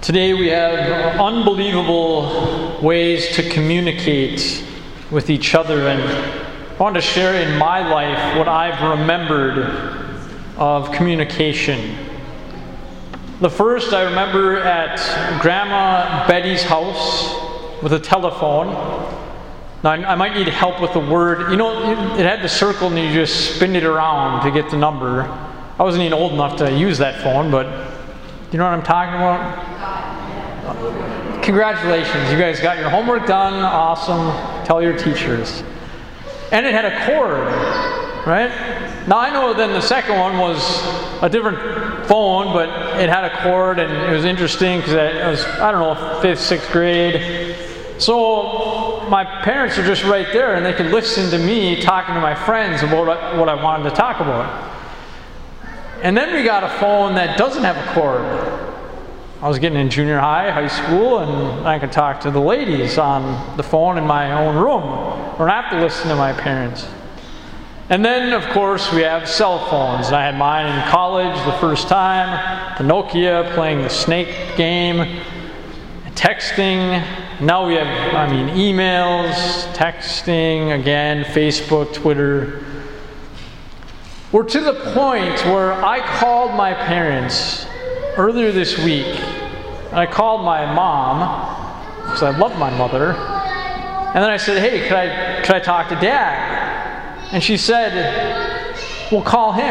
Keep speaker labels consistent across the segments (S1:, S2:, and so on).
S1: Today we have unbelievable ways to communicate with each other, and I want to share in my life what I've remembered of communication. The first I remember at Grandma Betty's house with a telephone. Now I might need help with the word. You know, it had the circle and you just spin it around to get the number. I wasn't even old enough to use that phone, but you know what I'm talking about? Congratulations, you guys got your homework done. Awesome. Tell your teachers. And it had a cord, right? Now I know then the second one was a different phone, but it had a cord, and it was interesting because it was, I don't know, 5th, 6th grade. So my parents are just right there, and they could listen to me talking to my friends about what I wanted to talk about. And then we got a phone that doesn't have a cord. I was getting in junior high school, and I could talk to the ladies on the phone in my own room. I don't have to listen to my parents. And then, of course, we have cell phones. I had mine in college the first time, the Nokia, playing the snake game, texting. Now we have, emails, texting, again, Facebook, Twitter. We're to the point where I called my parents earlier this week. And I called my mom, because I love my mother. And then I said, hey, could I talk to Dad? And she said, well, call him.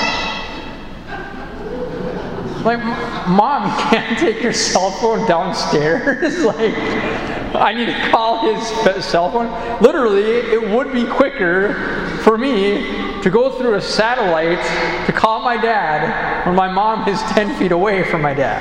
S1: Like, Mom, you can't take your cell phone downstairs? Like, I need to call his cell phone? Literally, it would be quicker for me to go through a satellite to call my dad when my mom is 10 feet away from my dad.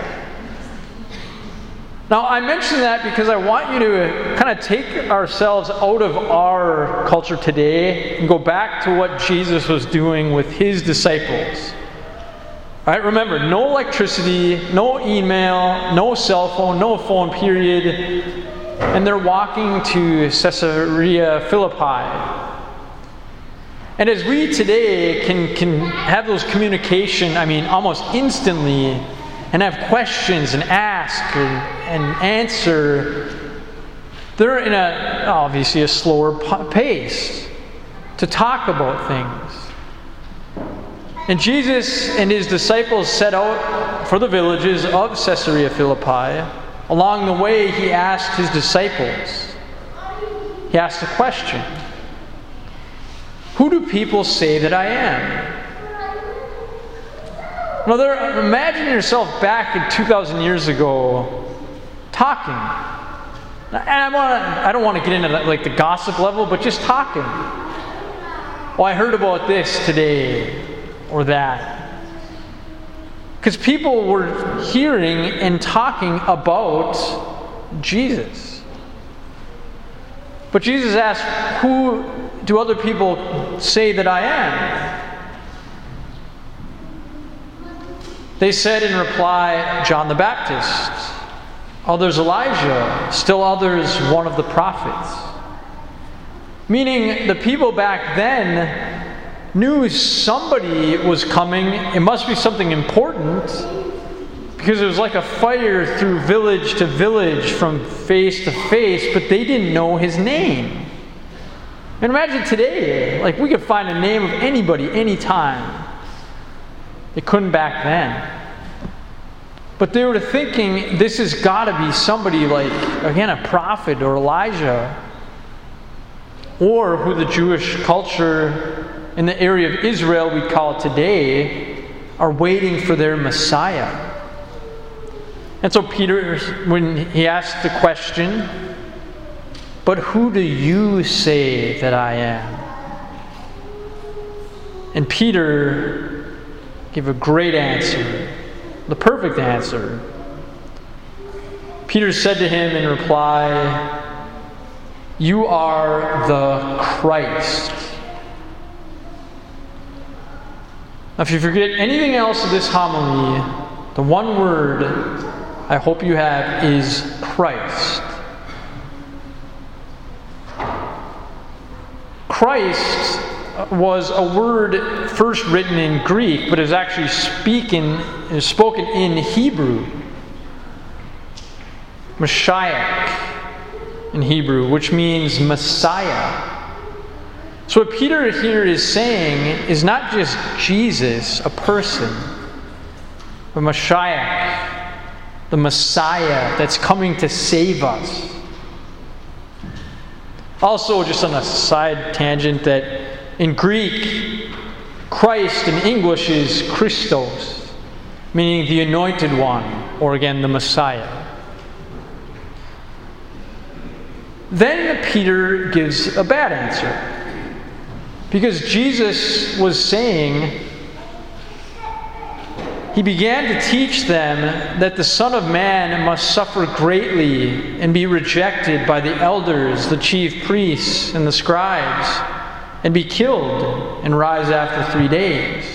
S1: Now, I mention that because I want you to kind of take ourselves out of our culture today and go back to what Jesus was doing with his disciples. All right, remember, no electricity, no email, no cell phone, no phone, period. And they're walking to Caesarea Philippi. And as we today can have those communication, almost instantly, and have questions and ask and answer, they're in obviously a slower pace to talk about things. And Jesus and his disciples set out for the villages of Caesarea Philippi. Along the way, he asked his disciples, he asked a question. Who do people say that I am? Now, imagine yourself back in 2,000 years ago talking. And I don't want to get into the gossip level, but just talking. Well, I heard about this today or that. Because people were hearing and talking about Jesus. But Jesus asked, who do other people say that I am? They said in reply, John the Baptist, others Elijah, still others one of the prophets. Meaning the people back then knew somebody was coming. It must be something important, because it was like a fire through village to village from face to face, but they didn't know his name. And imagine today, we could find a name of anybody, anytime. They couldn't back then. But they were thinking, this has got to be somebody a prophet or Elijah, or who the Jewish culture in the area of Israel, we call it today, are waiting for their Messiah. And so Peter, when he asked the question, but who do you say that I am? And Peter gave a great answer, the perfect answer. Peter said to him in reply, you are the Christ. Now, if you forget anything else of this homily, the one word I hope you have is Christ. Christ was a word first written in Greek, but is actually spoken in Hebrew. Mashiach in Hebrew, which means Messiah. So what Peter here is saying is not just Jesus, a person, but Mashiach, the Messiah that's coming to save us. Also, just on a side tangent, that in Greek, Christ in English is Christos, meaning the anointed one, or again, the Messiah. Then Peter gives a bad answer. Because Jesus was saying, he began to teach them that the Son of Man must suffer greatly and be rejected by the elders, the chief priests, and the scribes, and be killed and rise after 3 days.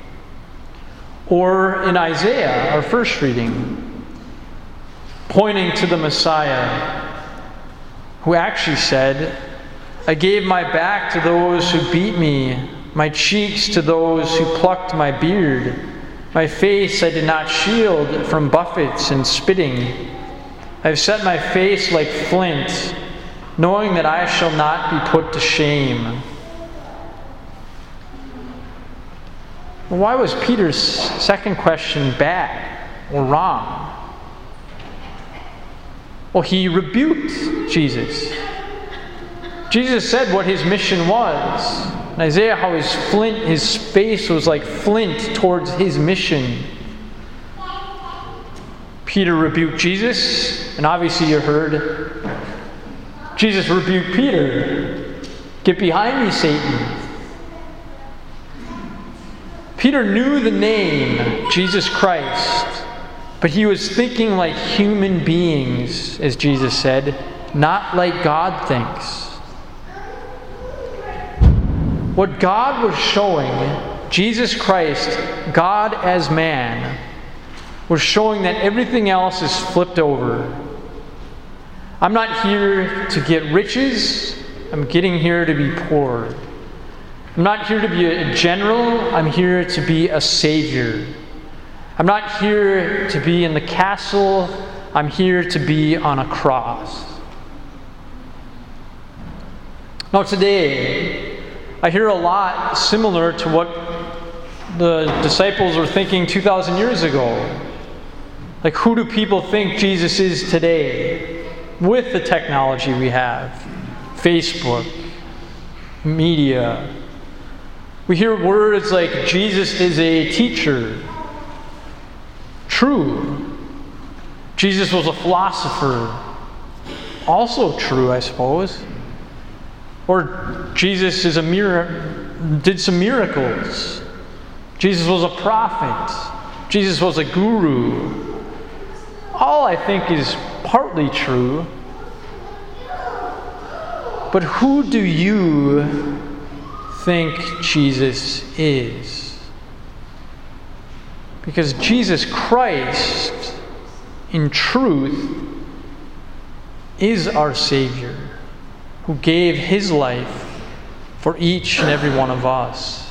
S1: Or in Isaiah, our first reading, pointing to the Messiah, who actually said, I gave my back to those who beat me, my cheeks to those who plucked my beard. My face I did not shield from buffets and spitting. I have set my face like flint, knowing that I shall not be put to shame. Why was Peter's second question bad or wrong? Well, he rebuked Jesus. Jesus said what his mission was. In Isaiah, how his face was like flint towards his mission. Peter rebuked Jesus, and obviously you heard Jesus rebuked Peter. Get behind me, Satan. Peter knew the name Jesus Christ, but he was thinking like human beings, as Jesus said, not like God thinks. What God was showing, Jesus Christ, God as man, was showing that everything else is flipped over. I'm not here to get riches. I'm getting here to be poor. I'm not here to be a general. I'm here to be a savior. I'm not here to be in the castle. I'm here to be on a cross. Now today, I hear a lot similar to what the disciples were thinking 2,000 years ago. Like, who do people think Jesus is today with the technology we have? Facebook, media. We hear words like Jesus is a teacher. True. Jesus was a philosopher. Also true, I suppose. Or Jesus is did some miracles. Jesus was a prophet. Jesus was a guru. All I think is partly true. But who do you think Jesus is? Because Jesus Christ, in truth, is our Savior, who gave his life for each and every one of us.